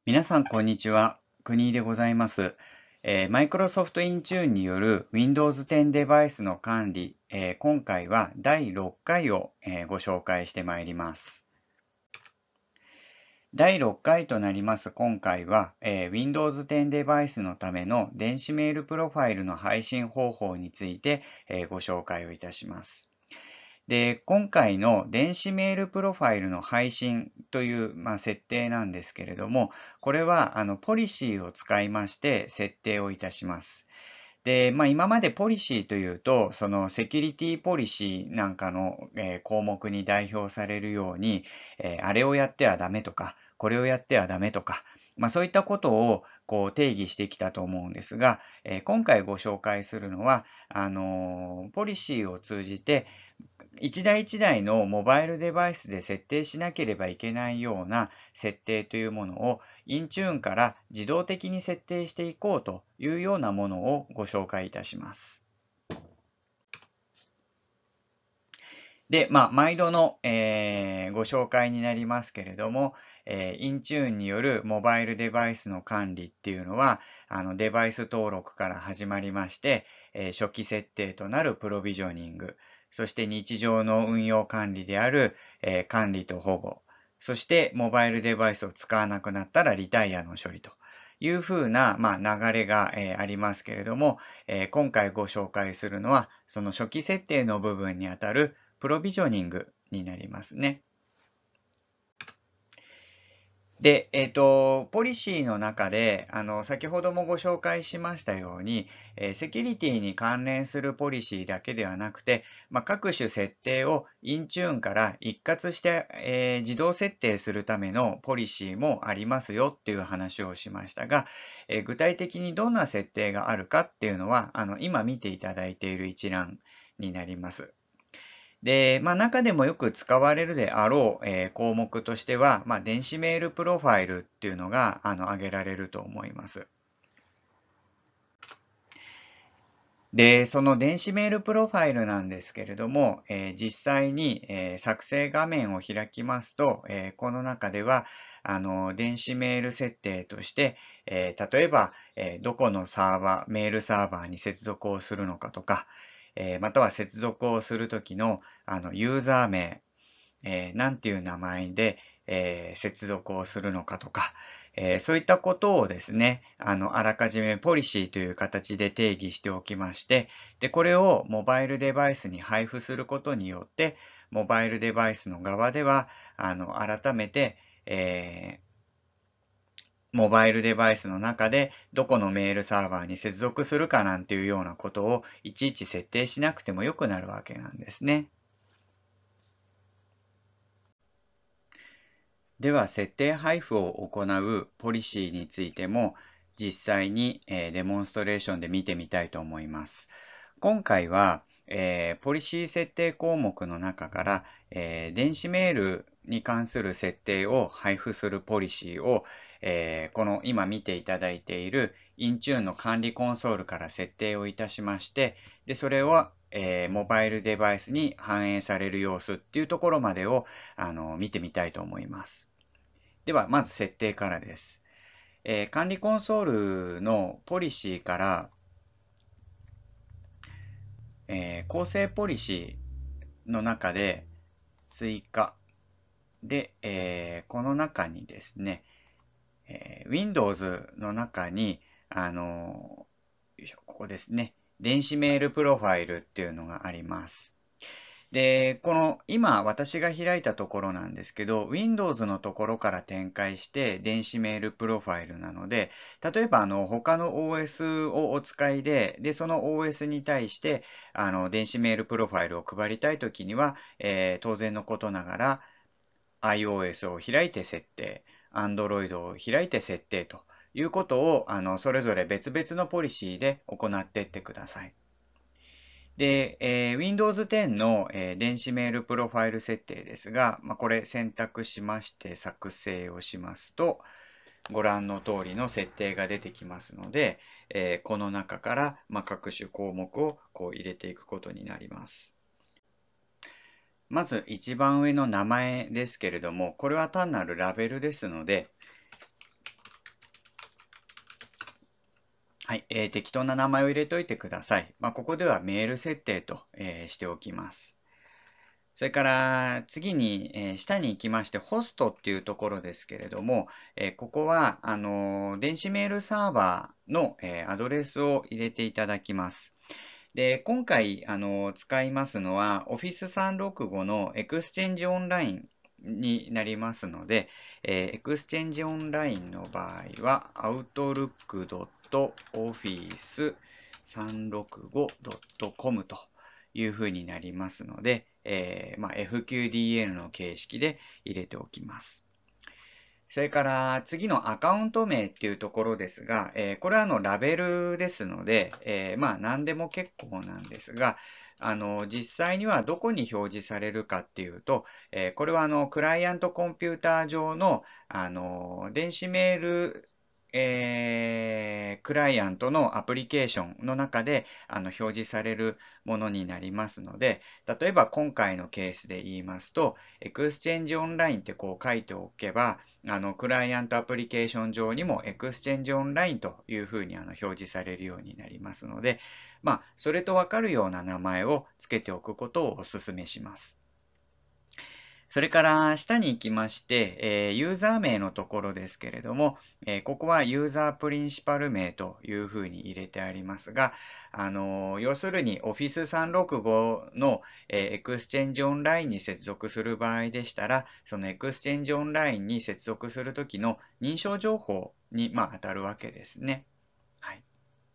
皆さん、こんにちは。国井でございます。Microsoft Intune による Windows 10デバイスの管理、今回は第6回を、ご紹介してまいります。第6回となります今回は、Windows 10デバイスのための電子メールプロファイルの配信方法について、ご紹介をいたします。で、今回の電子メールプロファイルの配信という、設定なんですけれども、これはポリシーを使いまして設定をいたします。で、今までポリシーというと、そのセキュリティポリシーなんかの、項目に代表されるように、あれをやってはダメとか、これをやってはダメとか、そういったことをこう定義してきたと思うんですが、今回ご紹介するのは、ポリシーを通じて、一台一台のモバイルデバイスで設定しなければいけないような設定というものをインチューンから自動的に設定していこうというようなものをご紹介いたします。で、毎度の、ご紹介になりますけれども、インチューンによるモバイルデバイスの管理っていうのは、デバイス登録から始まりまして、初期設定となるプロビジョニング、そして日常の運用管理である、管理と保護、そしてモバイルデバイスを使わなくなったらリタイアの処理というふうな、流れが、ありますけれども、今回ご紹介するのは、その初期設定の部分にあたるプロビジョニングになりますね。で、ポリシーの中で、先ほどもご紹介しましたように、セキュリティに関連するポリシーだけではなくて、各種設定をインチューンから一括して、自動設定するためのポリシーもありますよっていう話をしましたが、具体的にどんな設定があるかっていうのは、今見ていただいている一覧になります。で、中でもよく使われるであろう、項目としては、電子メールプロファイルっていうのが、挙げられると思います。で、その電子メールプロファイルなんですけれども、実際に、作成画面を開きますと、この中では、電子メール設定として、例えば、どこのサーバー、メールサーバーに接続をするのかとか、または接続をするときの、ユーザー名、なんていう名前で、接続をするのかとか、そういったことをですね、あらかじめポリシーという形で定義しておきまして、で、これをモバイルデバイスに配布することによって、モバイルデバイスの側では、改めて、モバイルデバイスの中でどこのメールサーバーに接続するかなんていうようなことをいちいち設定しなくてもよくなるわけなんですね。では、設定配布を行うポリシーについても実際にデモンストレーションで見てみたいと思います。今回はポリシー設定項目の中から電子メールに関する設定を配布するポリシーをこの今見ていただいている Intune の管理コンソールから設定をいたしまして、でそれをモバイルデバイスに反映される様子っていうところまでを見てみたいと思います。では、まず設定からです。管理コンソールのポリシーから、構成ポリシーの中で追加で、この中にですね、Windows の中に、ここですね、電子メールプロファイルっていうのがあります。で、この今私が開いたところなんですけど、Windows のところから展開して電子メールプロファイルなので、例えば他の OS をお使いで、その OS に対して電子メールプロファイルを配りたいときには、当然のことながら iOS を開いて設定、Android を開いて設定ということをそれぞれ別々のポリシーで行っていってください。で、Windows 10の、電子メールプロファイル設定ですが、これ選択しまして作成をしますと、ご覧の通りの設定が出てきますので、この中から、各種項目をこう入れていくことになります。まず一番上の名前ですけれども、これは単なるラベルですので、 はい、適当な名前を入れといてください。ここではメール設定と、しておきます。それから次に、下に行きまして、ホストっていうところですけれども、ここは、電子メールサーバーの、アドレスを入れていただきます。で、今回、使いますのは Office 365のエクスチェンジオンラインになりますので、エクスチェンジオンラインの場合は outlook.office365.com というふうになりますので、FQDN の形式で入れておきます。それから次のアカウント名っていうところですが、これはラベルですので、何でも結構なんですが、実際にはどこに表示されるかっていうと、これはクライアントコンピューター上の、電子メール、クライアントのアプリケーションの中で表示されるものになりますので、例えば今回のケースで言いますと、エクスチェンジオンラインってこう書いておけば、クライアントアプリケーション上にもエクスチェンジオンラインというふうに表示されるようになりますので、それとわかるような名前を付けておくことをお勧めします。それから下に行きまして、ユーザー名のところですけれども、ここはユーザープリンシパル名というふうに入れてありますが、要するに Office 365の、エクスチェンジオンラインに接続する場合でしたら、そのエクスチェンジオンラインに接続するときの認証情報に、当たるわけですね。はい。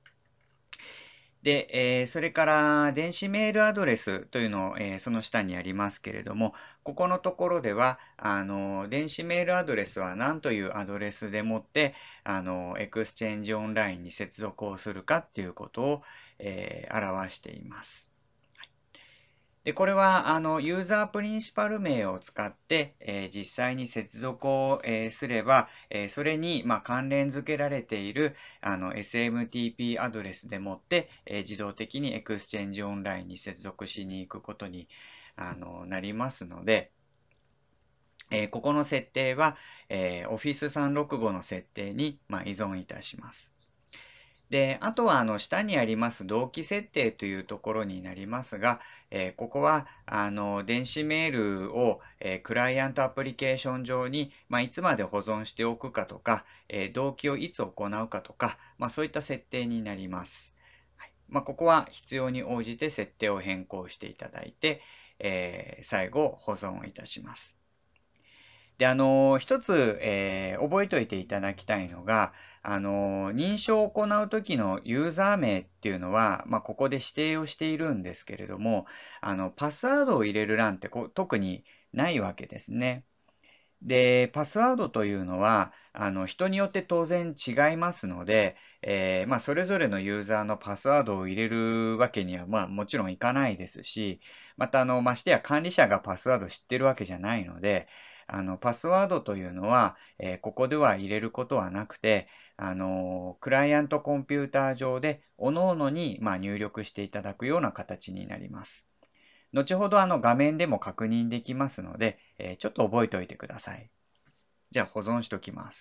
で、それから電子メールアドレスというのを、その下にありますけれども、ここのところでは、電子メールアドレスは何というアドレスでもって、エクスチェンジオンラインに接続をするかっていうことを、表しています。で、これは、ユーザープリンシパル名を使って、実際に接続を、すれば、それに、関連付けられている、SMTP アドレスでもって、自動的にエクスチェンジオンラインに接続しに行くことに、なりますので、ここの設定は、Office 365の設定に、依存いたします。で、あとは下にあります同期設定というところになりますが、ここは電子メールを、クライアントアプリケーション上に、いつまで保存しておくかとか、同期をいつ行うかとか、そういった設定になります。はい。ここは必要に応じて設定を変更していただいて、最後保存をいたします。で、一つ、覚えておいていただきたいのが、認証を行うときのユーザー名っていうのは、ここで指定をしているんですけれども、パスワードを入れる欄って特にないわけですね。で、パスワードというのは、人によって当然違いますので、それぞれのユーザーのパスワードを入れるわけには、もちろんいかないですし、また、ましてや管理者がパスワード知ってるわけじゃないので、パスワードというのは、ここでは入れることはなくて、クライアントコンピューター上で、各々に、入力していただくような形になります。後ほど画面でも確認できますので、ちょっと覚えておいてください。じゃあ保存しておきます。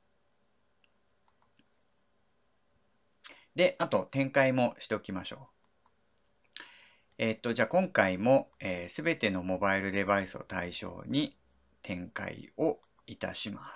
で、あと展開もしておきましょう。じゃあ今回もすべてのモバイルデバイスを対象に展開をいたします。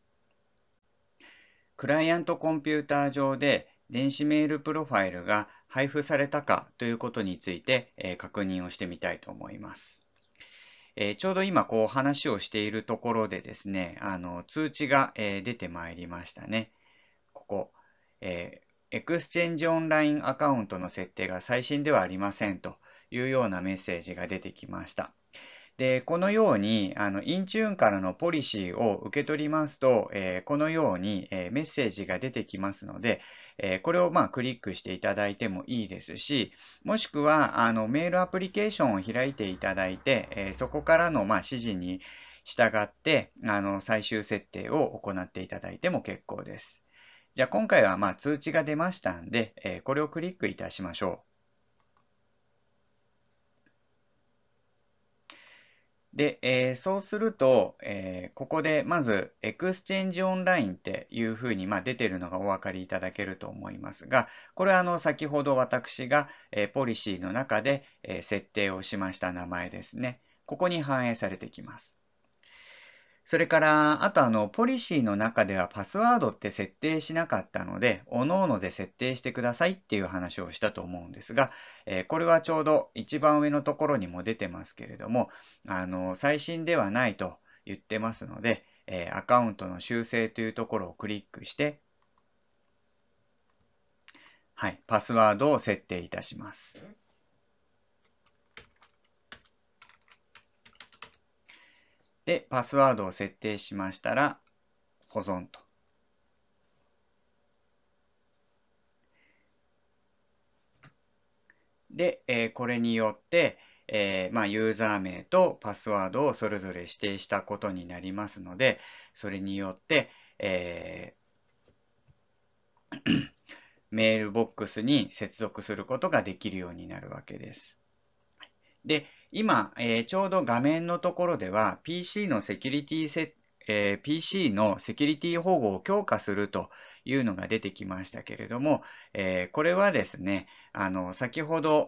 クライアントコンピューター上で電子メールプロファイルが配布されたかということについて確認をしてみたいと思います。ちょうど今こう話をしているところでですね、通知が出てまいりましたね。ここ、エクスチェンジオンラインアカウントの設定が最新ではありませんというようなメッセージが出てきました。で、このように、インチューンからのポリシーを受け取りますと、このように、メッセージが出てきますので、これをクリックしていただいてもいいですし、もしくは、メールアプリケーションを開いていただいて、そこからの、指示に従って、最終設定を行っていただいても結構です。じゃあ、今回は、通知が出ましたんで、これをクリックいたしましょう。 で、そうすると、ここでまず、エクスチェンジオンラインっていうふうに、出てるのがお分かりいただけると思いますが、これは先ほど私が、ポリシーの中で、設定をしました名前ですね。ここに反映されてきます。それから、あとポリシーの中ではパスワードって設定しなかったので、各々で設定してくださいっていう話をしたと思うんですが、これはちょうど一番上のところにも出てますけれども、最新ではないと言ってますので、アカウントの修正というところをクリックして、はい、パスワードを設定いたします。で、パスワードを設定しましたら、保存と。で、これによって、ユーザー名とパスワードをそれぞれ指定したことになりますので、それによって、メールボックスに接続することができるようになるわけです。で、今、ちょうど画面のところでは PC のセキュリティPC のセキュリティ保護を強化するというのが出てきましたけれども、これはですね、先ほど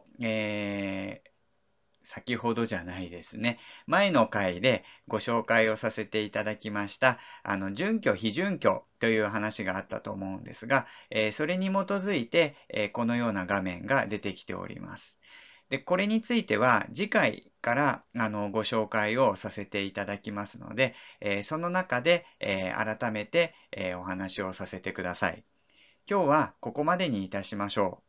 じゃないですね。前の回でご紹介をさせていただきました、準拠、非準拠という話があったと思うんですが、それに基づいて、このような画面が出てきております。で、これについては次回からご紹介をさせていただきますので、その中で、改めて、お話をさせてください。今日はここまでにいたしましょう。